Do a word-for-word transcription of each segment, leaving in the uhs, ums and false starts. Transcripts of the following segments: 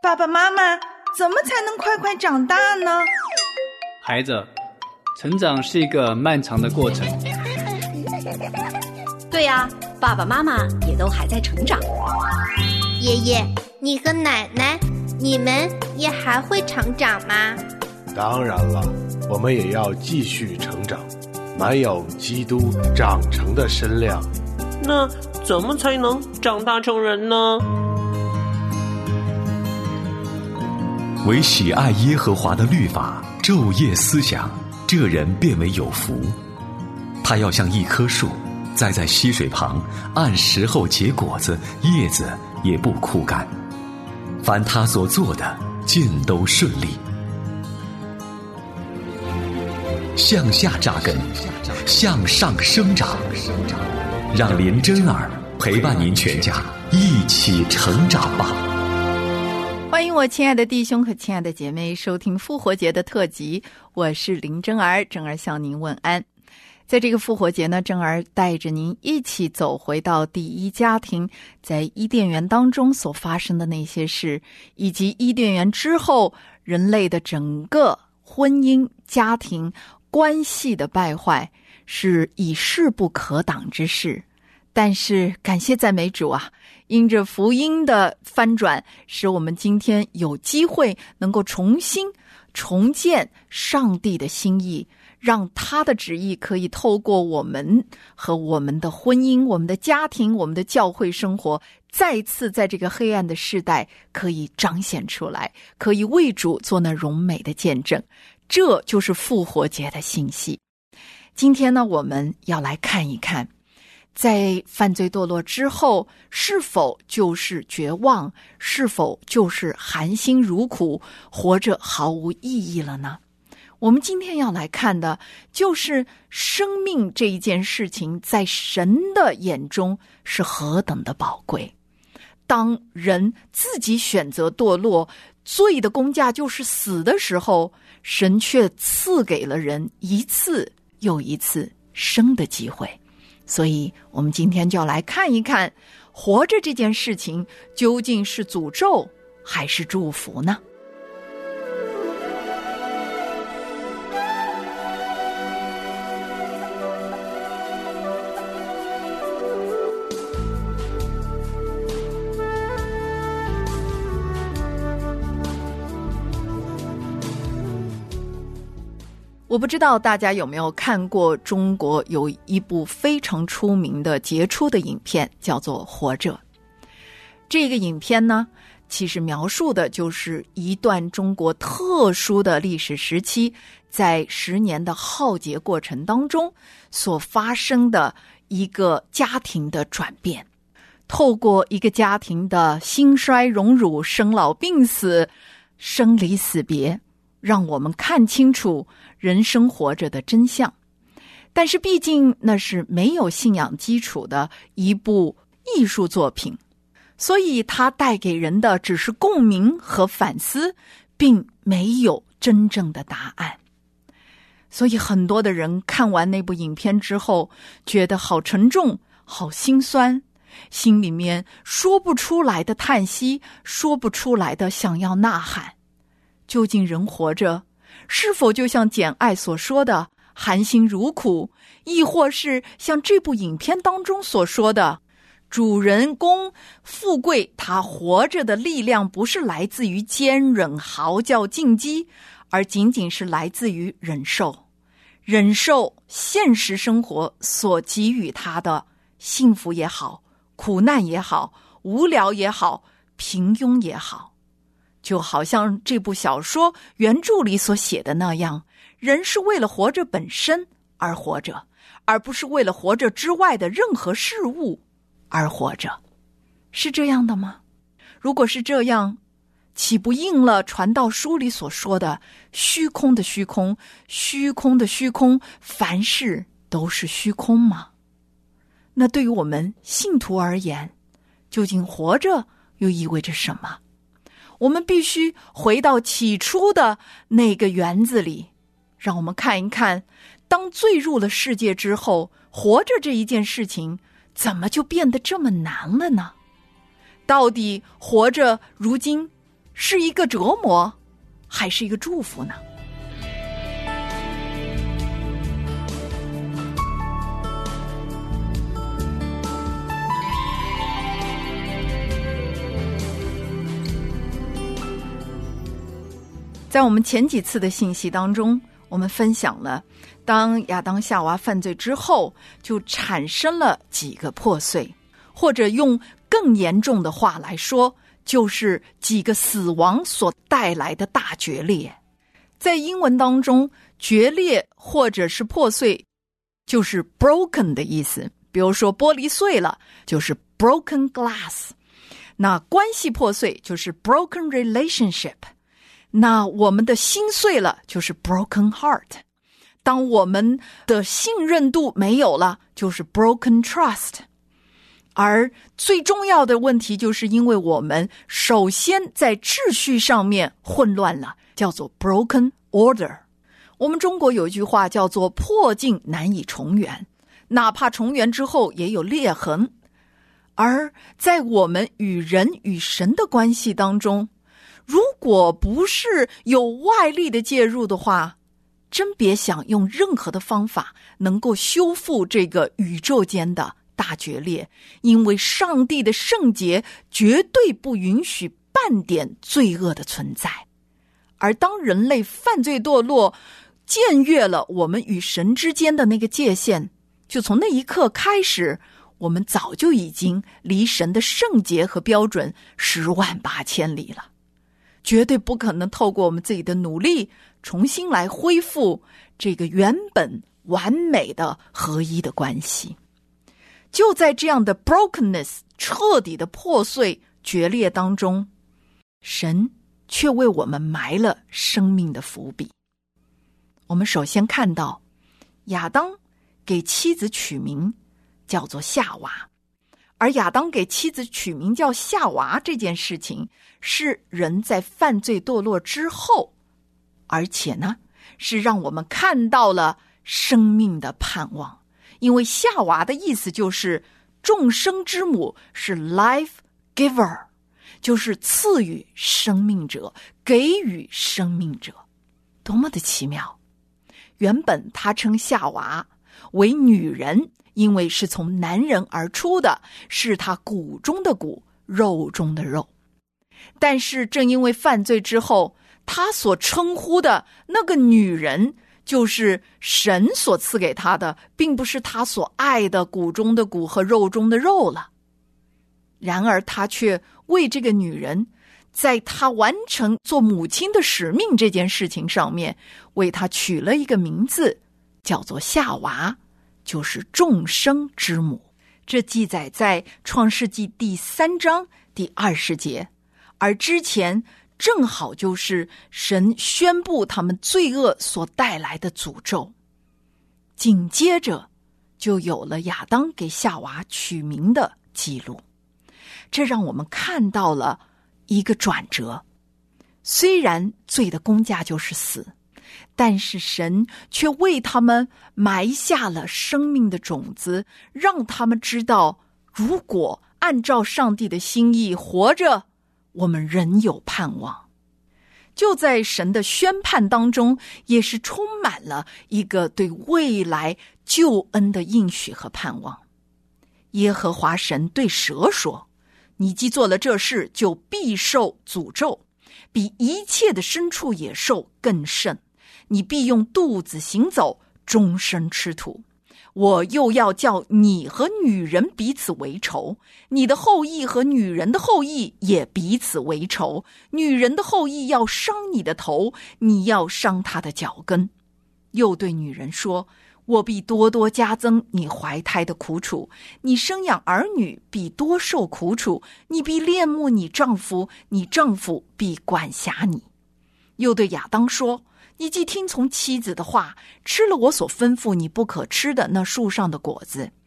爸爸妈妈，怎么才能快快长大呢？ 孩子，成长是一个漫长的过程。 对呀，爸爸妈妈也都还在成长。 爷爷，你和奶奶，你们也还会成长吗？ 当然了，我们也要继续成长，满有基督长成的身量。 那怎么才能长大成人呢？ 唯喜爱耶和华的律法，昼夜思想，这人便为有福。他要像一棵树，栽在溪水旁，按时候结果子，叶子也不枯干。凡他所做的，尽都顺利。向下扎根，向上生长，让林真儿陪伴您全家一起成长吧。 欢迎我亲爱的弟兄和亲爱的姐妹收听复活节的特辑，我是林真儿，真儿向您问安。在这个复活节呢，真儿带着您一起走回到第一家庭，在伊甸园当中所发生的那些事，以及伊甸园之后人类的整个婚姻家庭关系的败坏，是已势不可挡之事。但是感谢赞美主啊，因着福音的翻转，使我们今天有机会能够重新重建上帝的心意，让他的旨意可以透过我们和我们的婚姻、我们的家庭、我们的教会生活，再次在这个黑暗的世代可以彰显出来，可以为主做那荣美的见证。这就是复活节的信息。今天呢，我们要来看一看，在犯罪堕落之后，是否就是绝望，是否就是含辛茹苦，活着毫无意义了呢？我们今天要来看的就是生命这一件事情在神的眼中是何等的宝贵。当人自己选择堕落，罪的工价就是死的时候，神却赐给了人一次又一次生的机会。所以我们今天就要来看一看，活着这件事情究竟是诅咒还是祝福呢？我不知道大家有没有看过中国有一部非常出名的杰出的影片，叫做《活着》。这个影片呢，其实描述的就是一段中国特殊的历史时期，在十年的浩劫过程当中所发生的一个家庭的转变。透过一个家庭的兴衰荣辱、生老病死、生离死别，让我们看清楚人生活着的真相。但是毕竟那是没有信仰基础的一部艺术作品，所以它带给人的只是共鸣和反思，并没有真正的答案。所以很多的人看完那部影片之后，觉得好沉重，好心酸，心里面说不出来的叹息，说不出来的想要呐喊。究竟人活着是否就像简爱所说的含辛茹苦，亦或是像这部影片当中所说的，主人公富贵他活着的力量不是来自于坚忍嚎叫进击，而仅仅是来自于忍受忍受现实生活所给予他的幸福也好，苦难也好，无聊也好，平庸也好。就好像这部小说原著里所写的那样，人是为了活着本身而活着，而不是为了活着之外的任何事物而活着。是这样的吗？如果是这样，岂不应了传道书里所说的虚空的虚空，虚空的虚空，凡事都是虚空吗？那对于我们信徒而言，究竟活着又意味着什么？我们必须回到起初的那个园子里，让我们看一看，当罪入了世界之后，活着这一件事情怎么就变得这么难了呢？到底活着如今是一个折磨，还是一个祝福呢？在我们前几次的信息当中，我们分享了当亚当夏娃犯罪之后，就产生了几个破碎，或者用更严重的话来说，就是几个死亡所带来的大决裂。在英文当中，决裂或者是破碎就是 broken 的意思，比如说玻璃碎了就是 broken glass， 那关系破碎就是 broken relationship，那我们的心碎了就是 broken heart， 当我们的信任度没有了就是 broken trust， 而最重要的问题就是因为我们首先在秩序上面混乱了，叫做 broken order。 我们中国有一句话叫做破镜难以重圆，哪怕重圆之后也有裂痕。而在我们与人与神的关系当中，如果不是有外力的介入的话，真别想用任何的方法能够修复这个宇宙间的大决裂，因为上帝的圣洁绝对不允许半点罪恶的存在。而当人类犯罪堕落，僭越了我们与神之间的那个界限，就从那一刻开始，我们早就已经离神的圣洁和标准十万八千里了，绝对不可能透过我们自己的努力重新来恢复这个原本完美的合一的关系。就在这样的 brokenness 彻底的破碎决裂当中，神却为我们埋了生命的伏笔。我们首先看到亚当给妻子取名叫做夏娃，而亚当给妻子取名叫夏娃这件事情是人在犯罪堕落之后，而且呢是让我们看到了生命的盼望。因为夏娃的意思就是众生之母，是 life giver， 就是赐予生命者，给予生命者，多么的奇妙。原本他称夏娃为女人，因为是从男人而出的，是他骨中的骨，肉中的肉。但是正因为犯罪之后，他所称呼的那个女人就是神所赐给他的，并不是他所爱的骨中的骨和肉中的肉了。然而他却为这个女人，在他完成做母亲的使命这件事情上面，为他取了一个名字，叫做夏娃，就是众生之母。这记载在创世纪第三章第二十节，而之前正好就是神宣布他们罪恶所带来的诅咒。紧接着就有了亚当给夏娃取名的记录，这让我们看到了一个转折。虽然罪的工价就是死，但是神却为他们埋下了生命的种子，让他们知道，如果按照上帝的心意活着，我们仍有盼望。就在神的宣判当中，也是充满了一个对未来救恩的应许和盼望。耶和华神对蛇说，你既做了这事，就必受诅咒，比一切的牲畜野兽更甚，你必用肚子行走，终身吃土。我又要叫你和女人彼此为仇，你的后裔和女人的后裔也彼此为仇。女人的后裔要伤你的头，你要伤她的脚跟。又对女人说，我必多多加增你怀胎的苦楚，你生养儿女必多受苦楚，你必恋慕你丈夫，你丈夫必管辖你。又对亚当说，你既听从妻子的话，吃了我所吩咐你不可吃的那树上的果子，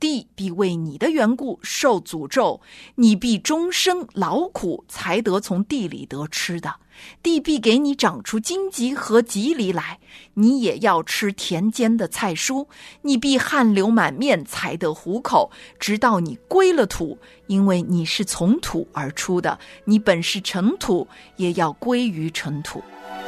地必为你的缘故受诅咒，你必终生劳苦，才得从地里得吃的。地必给你长出荆棘和棘藜来，你也要吃田间的菜蔬。你必汗流满面，才得糊口，直到你归了土，因为你是从土而出的，你本是尘土，也要归于尘土。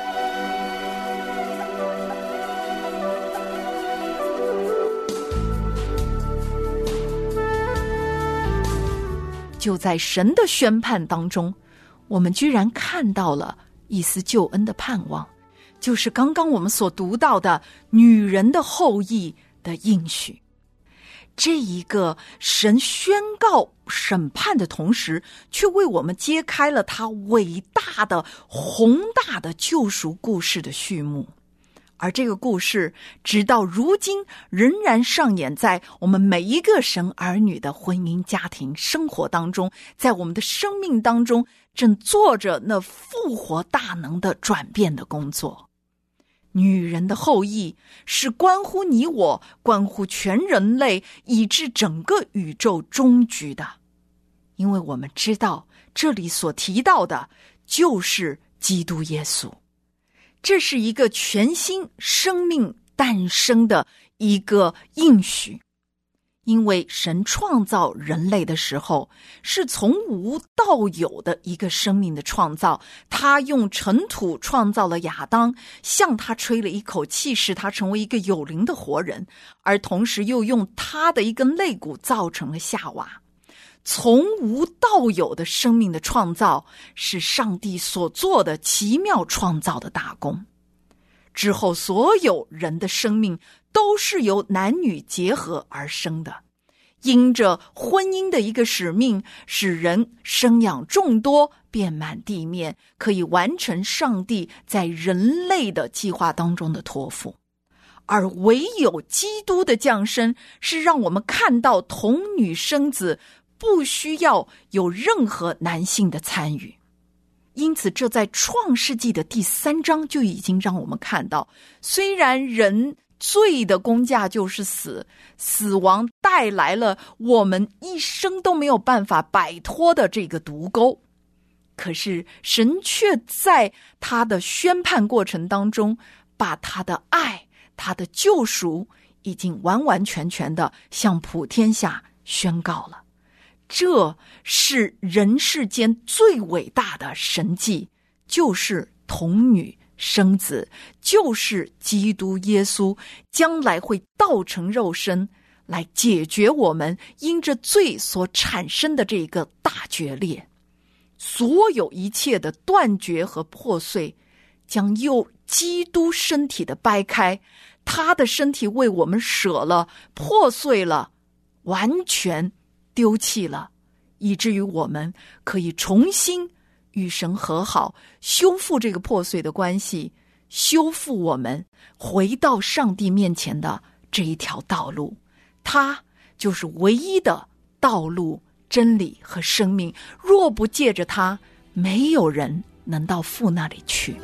就在神的宣判当中，我们居然看到了一丝救恩的盼望，就是刚刚我们所读到的女人的后裔的应许。这一个神宣告审判的同时，却为我们揭开了他伟大的宏大的救赎故事的序幕。而这个故事直到如今仍然上演在我们每一个神儿女的婚姻家庭生活当中，在我们的生命当中正做着那复活大能的转变的工作。女人的后裔是关乎你我，关乎全人类，以致整个宇宙终局的。因为我们知道这里所提到的就是基督耶稣，这是一个全新生命诞生的一个应许。因为神创造人类的时候是从无到有的一个生命的创造，他用尘土创造了亚当，向他吹了一口气，使他成为一个有灵的活人，而同时又用他的一根肋骨造成了夏娃。从无到有的生命的创造是上帝所做的奇妙创造的大功。之后所有人的生命都是由男女结合而生的，因着婚姻的一个使命，使人生养众多，遍满地面，可以完成上帝在人类的计划当中的托付。而唯有基督的降生是让我们看到童女生子不需要有任何男性的参与。因此这在创世纪的第三章就已经让我们看到，虽然人罪的工价就是死，死亡带来了我们一生都没有办法摆脱的这个毒钩，可是神却在他的宣判过程当中，把他的爱，他的救赎已经完完全全的向普天下宣告了。这是人世间最伟大的神迹，就是童女生子，就是基督耶稣将来会道成肉身，来解决我们因着罪所产生的这个大决裂。所有一切的断绝和破碎将由基督身体的掰开，他的身体为我们舍了，破碎了，完全丢弃了，以至于我们可以重新与神和好，修复这个破碎的关系，修复我们回到上帝面前的这一条道路。它就是唯一的道路、真理和生命，若不借着它，没有人能到父那里去。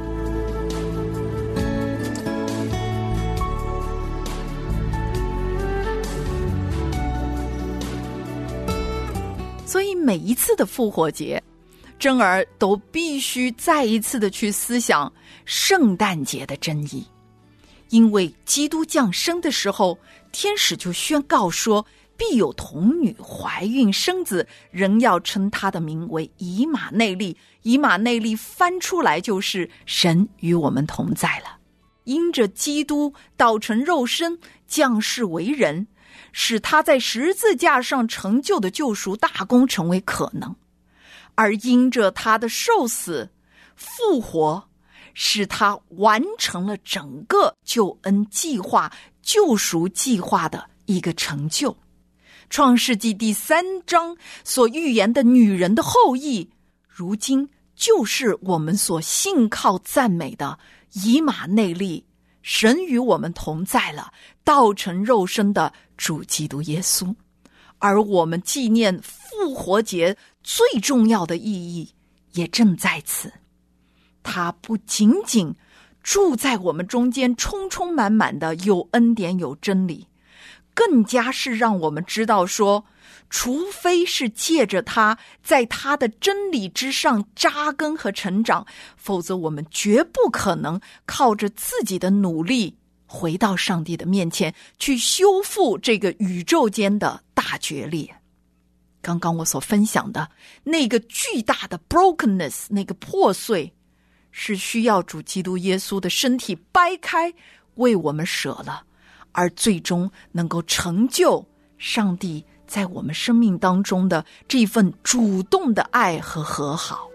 所以每一次的复活节，珍儿都必须再一次的去思想圣诞节的真义。因为基督降生的时候，天使就宣告说，必有童女怀孕生子，人要称他的名为以马内利。以马内利翻出来就是神与我们同在了。因着基督道成肉身，降世为人，使他在十字架上成就的救赎大功成为可能。而因着他的受死复活，使他完成了整个救恩计划、救赎计划的一个成就。创世纪第三章所预言的女人的后裔，如今就是我们所信靠赞美的以马内利，神与我们同在了，道成肉身的主基督耶稣。而我们纪念复活节最重要的意义也正在此，他不仅仅住在我们中间，充充满满的有恩典有真理， 更加是让我们知道说，除非是借着他在他的真理之上扎根和成长，否则我们绝不可能靠着自己的努力回到上帝的面前，去修复这个宇宙间的大决裂。刚刚我所分享的那个巨大的 brokenness， 那个破碎，是需要主基督耶稣的身体掰开为我们舍了，而最终能够成就上帝在我们生命当中的这份主动的爱和和好。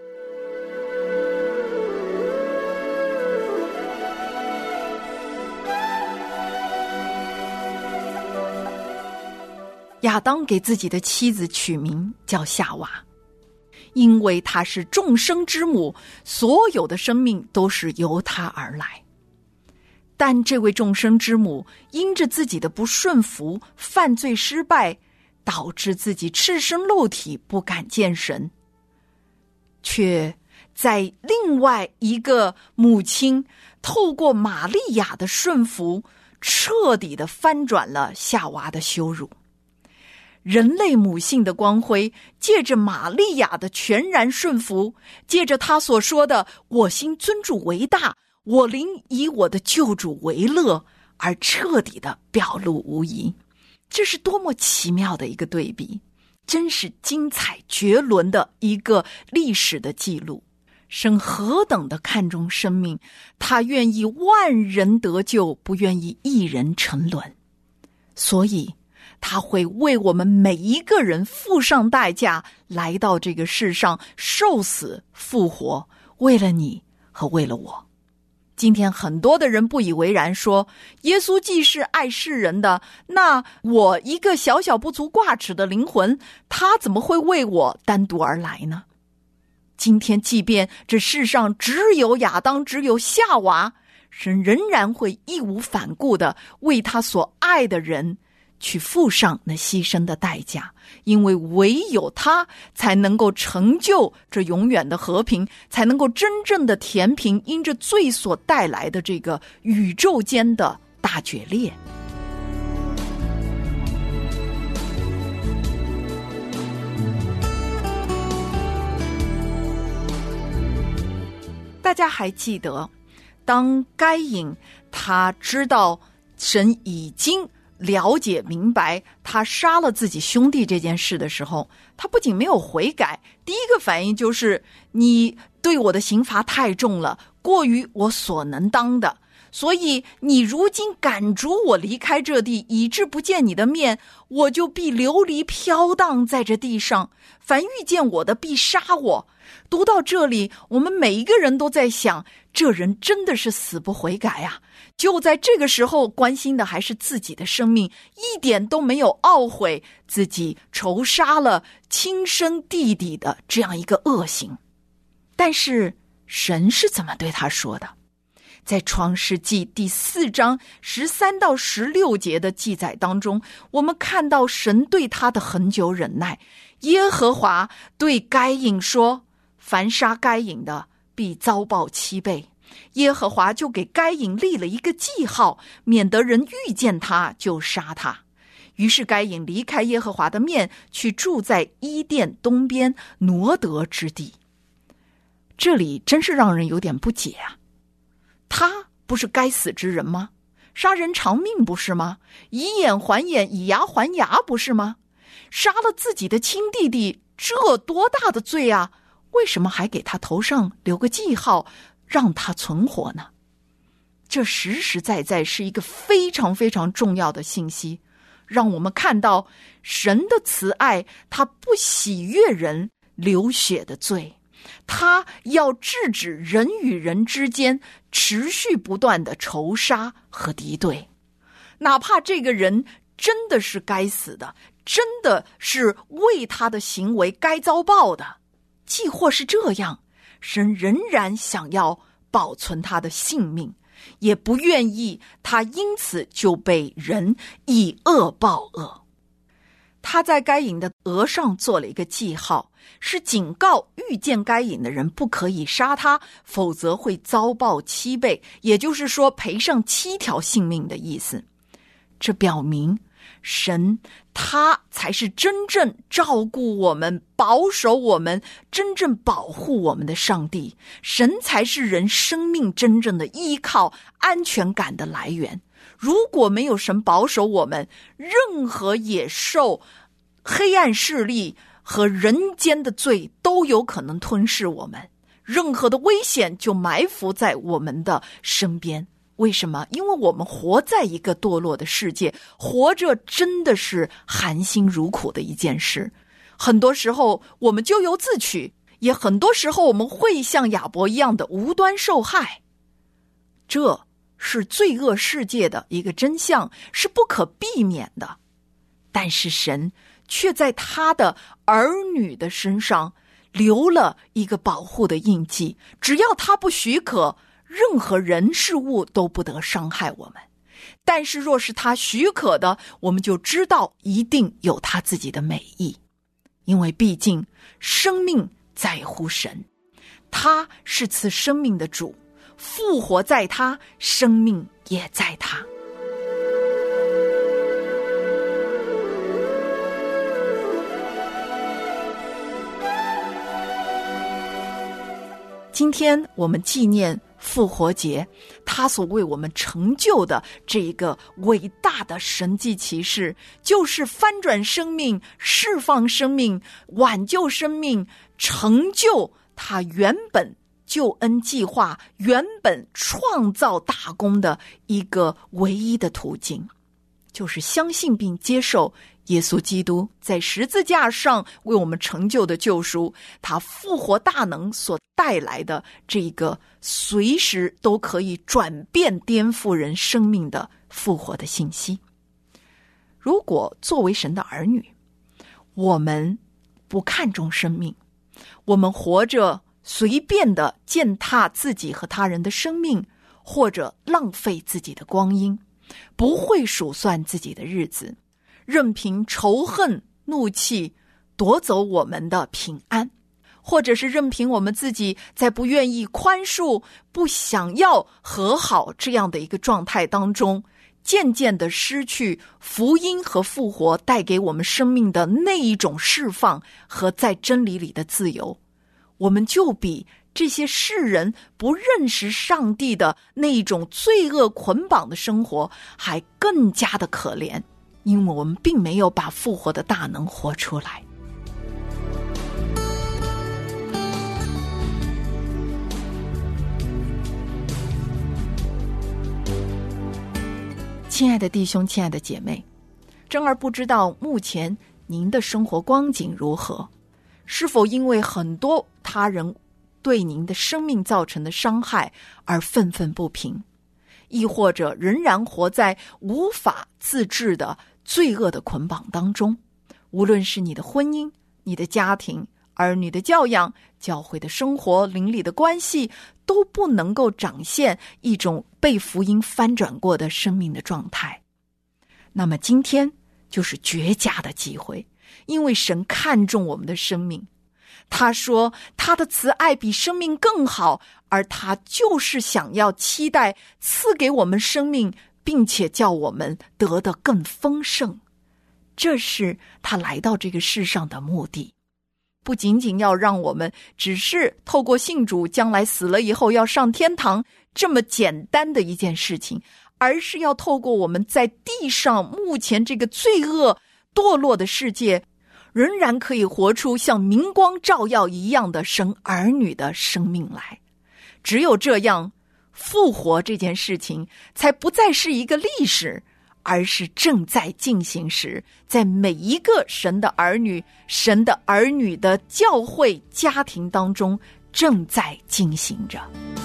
亚当给自己的妻子取名叫夏娃，因为她是众生之母，所有的生命都是由她而来。但这位众生之母因着自己的不顺服，犯罪失败，导致自己赤身露体，不敢见神，却在另外一个母亲透过玛利亚的顺服，彻底的翻转了夏娃的羞辱。人类母性的光辉借着玛利亚的全然顺服，借着她所说的我心尊主为大，我灵以我的救主为乐，而彻底的表露无遗。这是多么奇妙的一个对比，真是精彩绝伦的一个历史的记录。神何等的看重生命，他愿意万人得救，不愿意一人沉沦。所以他会为我们每一个人付上代价，来到这个世上受死复活，为了你和为了我。今天很多的人不以为然，说耶稣既是爱世人的，那我一个小小不足挂齿的灵魂，他怎么会为我单独而来呢？今天即便这世上只有亚当，只有夏娃，神仍然会义无反顾地为他所爱的人去付上那牺牲的代价，因为唯有他才能够成就这永远的和平，才能够真正的填平因着罪所带来的这个宇宙间的大决裂。大家还记得，当该隐他知道神已经了解明白他杀了自己兄弟这件事的时候，他不仅没有悔改，第一个反应就是你对我的刑罚太重了，过于我所能当的，所以你如今赶逐我离开这地，以致不见你的面，我就必流离飘荡在这地上，凡遇见我的必杀我。读到这里，我们每一个人都在想，这人真的是死不悔改啊！就在这个时候，关心的还是自己的生命，一点都没有懊悔自己仇杀了亲生弟弟的这样一个恶行。但是神是怎么对他说的？在创世纪第四章十三到十六节的记载当中，我们看到神对他的恒久忍耐。耶和华对该隐说，凡杀该隐的必遭报七倍。耶和华就给该隐立了一个记号，免得人遇见他就杀他。于是该隐离开耶和华的面，去住在伊甸东边挪得之地。这里真是让人有点不解啊！他不是该死之人吗？杀人偿命不是吗？以眼还眼，以牙还牙不是吗？杀了自己的亲弟弟，这多大的罪啊！为什么还给他头上留个记号，让他存活呢？这实实在在是一个非常非常重要的信息，让我们看到神的慈爱，他不喜悦人流血的罪，他要制止人与人之间持续不断的仇杀和敌对，哪怕这个人真的是该死的，真的是为他的行为该遭报的，既或是这样，神仍然想要保存他的性命，也不愿意他因此就被人以恶报恶。他在该隐的额上做了一个记号，是警告遇见该隐的人不可以杀他，否则会遭报七倍，也就是说赔上七条性命的意思。这表明神他才是真正照顾我们、保守我们、真正保护我们的上帝。神才是人生命真正的依靠、安全感的来源。如果没有神保守我们，任何野兽、黑暗势力和人间的罪都有可能吞噬我们，任何的危险就埋伏在我们的身边。为什么？因为我们活在一个堕落的世界，活着真的是含辛茹苦的一件事。很多时候我们咎由自取，也很多时候我们会像亚伯一样的无端受害。这是罪恶世界的一个真相，是不可避免的。但是神却在他的儿女的身上留了一个保护的印记，只要他不许可，任何人事物都不得伤害我们。但是若是他许可的，我们就知道一定有他自己的美意。因为毕竟生命在乎神，他是赐生命的主，复活在他，生命也在他。今天我们纪念复活节，他所为我们成就的这一个伟大的神迹奇事，就是翻转生命、释放生命、挽救生命，成就他原本救恩计划、原本创造大功的一个唯一的途径，就是相信并接受耶稣基督在十字架上为我们成就的救赎，他复活大能所带来的这个随时都可以转变颠覆人生命的复活的信息。如果作为神的儿女，我们不看重生命，我们活着随便的践踏自己和他人的生命，或者浪费自己的光阴，不会数算自己的日子，任凭仇恨、怒气夺走我们的平安，或者是任凭我们自己在不愿意宽恕、不想要和好这样的一个状态当中，渐渐的失去福音和复活带给我们生命的那一种释放和在真理里的自由，我们就比这些世人不认识上帝的那一种罪恶捆绑的生活还更加的可怜，因为我们并没有把复活的大能活出来。亲爱的弟兄，亲爱的姐妹，真儿不知道目前您的生活光景如何，是否因为很多他人对您的生命造成的伤害而愤愤不平，亦或者仍然活在无法自制的罪恶的捆绑当中。无论是你的婚姻、你的家庭、儿女的教养、教会的生活、邻里的关系，都不能够展现一种被福音翻转过的生命的状态。那么今天就是绝佳的机会，因为神看重我们的生命，他说他的慈爱比生命更好，而他就是想要期待赐给我们生命，并且叫我们得得更丰盛。这是他来到这个世上的目的，不仅仅要让我们只是透过信主将来死了以后要上天堂这么简单的一件事情，而是要透过我们在地上目前这个罪恶堕落的世界，仍然可以活出像明光照耀一样的神儿女的生命来。只有这样，复活这件事情才不再是一个历史，而是正在进行时，在每一个神的儿女、神的儿女的教会家庭当中正在进行着。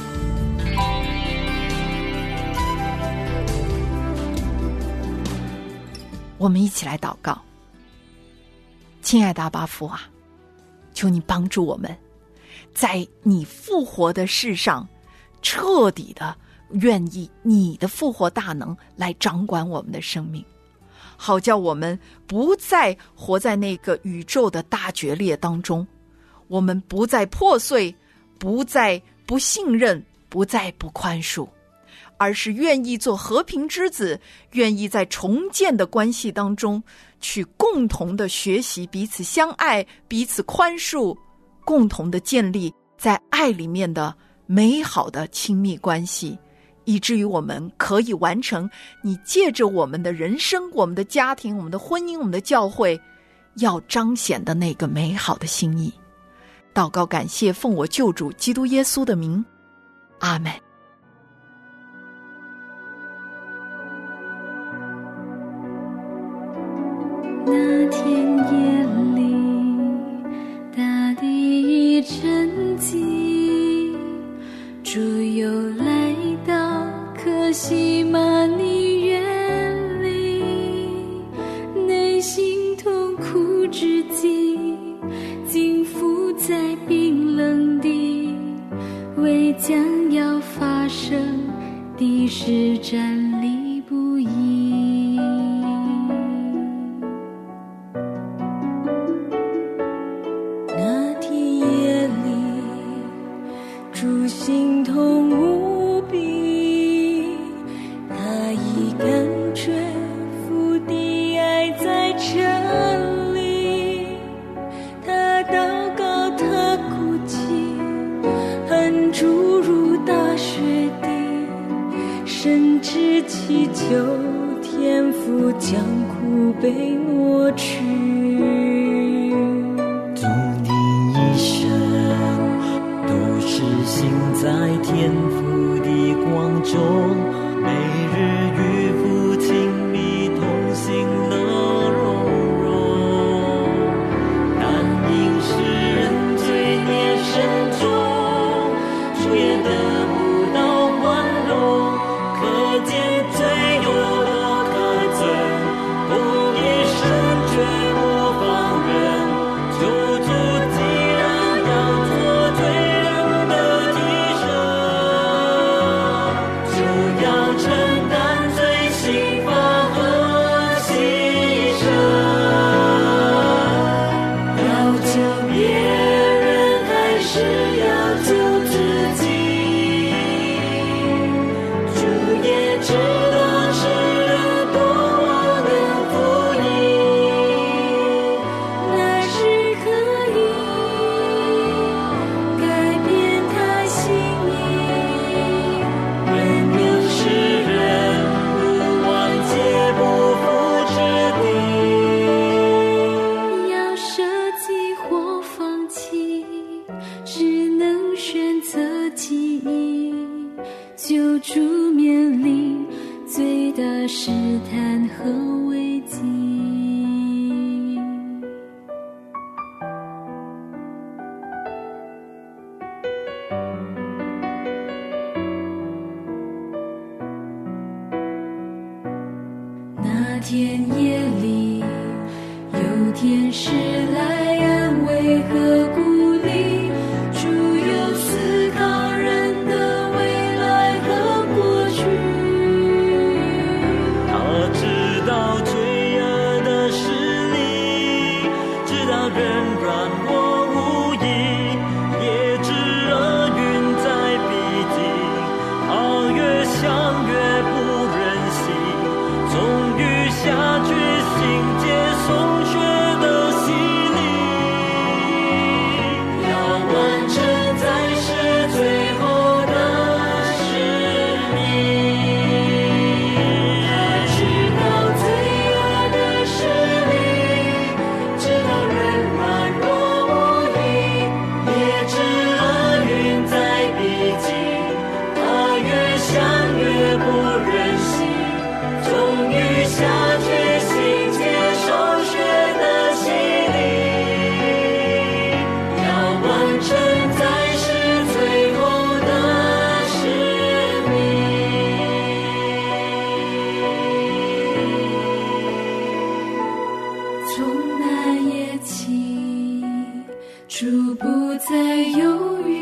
我们一起来祷告。亲爱的阿爸父啊，求你帮助我们，在你复活的事上彻底的愿意你的复活大能来掌管我们的生命，好叫我们不再活在那个宇宙的大决裂当中，我们不再破碎，不再不信任，不再不宽恕， 而是愿意做和平之子，愿意在重建的关系当中去共同的学习彼此相爱，彼此宽恕，共同的建立在爱里面的美好的亲密关系，以至于我们可以完成你借着我们的人生，我们的家庭，我们的婚姻，我们的教会要彰显的那个美好的心意。祷告感谢，奉我救主基督耶稣的名，阿们。 那天夜里，大地已沉寂，主又来到客西马尼园里，内心痛苦至极，竟伏在冰冷地，为将要发生的事站立不已。那天夜里，主心痛无比，他已感觉父的爱在这里，他祷告，他哭泣，恨注入大雪地，甚至祈求天父将苦悲抹去。 主的一生都是行在天父的光中，每日与父亲密同行乐融融，但因世人罪孽深重，主也得不到宽容，可见罪有多可憎，不一生绝不放任。救主既然要做罪人的替身，就要承担罪刑罚和牺牲，要救别人还是要救自己，主也知道世人多忘恩负义，那是可以改变他心意，任由世人不忘借不负之地。要舍己或放弃，只能选择记忆，救主面临最大试探和危机。那天夜里，有天使来安慰和鼓励，主有思考人的未来和过去， 他知道罪恶的势力，知道人软弱无益，也知厄运在逼近，他越想越不忍心，终于下决心接受血的洗礼，要完成在世最后的使命。他知道罪恶的势力，知道人软弱无益，也知厄运在逼近，他越想越不忍心，终于下决心接受血的洗礼，要完成在世最后的使命。从那夜起，主不再犹豫，